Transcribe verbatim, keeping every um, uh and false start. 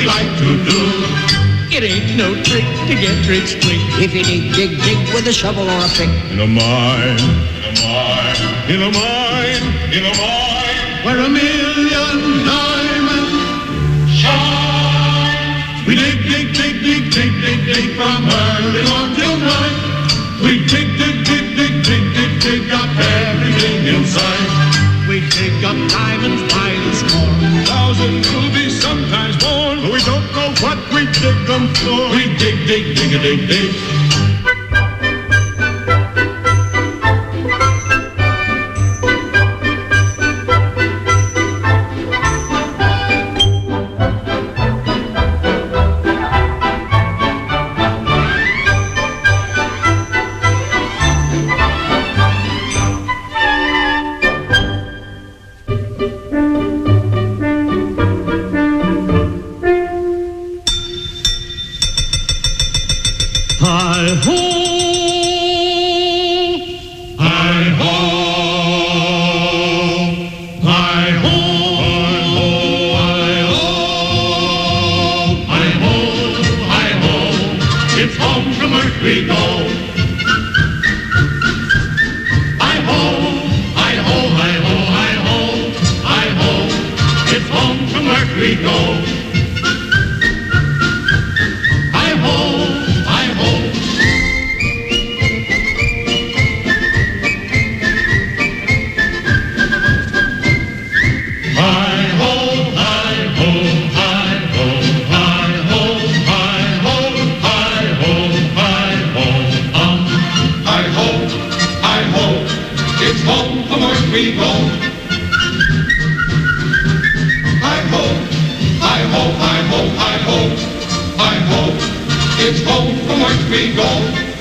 we like to do. It ain't no trick to get rich quick if you dig, dig, dig with a shovel or a pick. In a mine, in a mine, in a mine, in a mine, where a million diamonds shine. We dig, dig, dig, dig, dig, dig, dig from early morn till night. We dig, dig, dig, dig, dig, dig, dig up everything in sight. We dig up diamonds by the score, Thousand rubies, sometimes more. But we don't know what we dig them for. We dig, dig, dig, dig, dig, dig. Hi-ho, Hi-ho, hi-ho, hi-ho, hi-ho, hi-ho, it's home from earth we go. Hi-ho, hi-ho, hi-ho, hi-ho, hi-ho, it's home from earth we go. It's home from earth we go. Hi-ho, hi-ho, hi-ho, hi-ho, hi-ho. It's home from earth we go.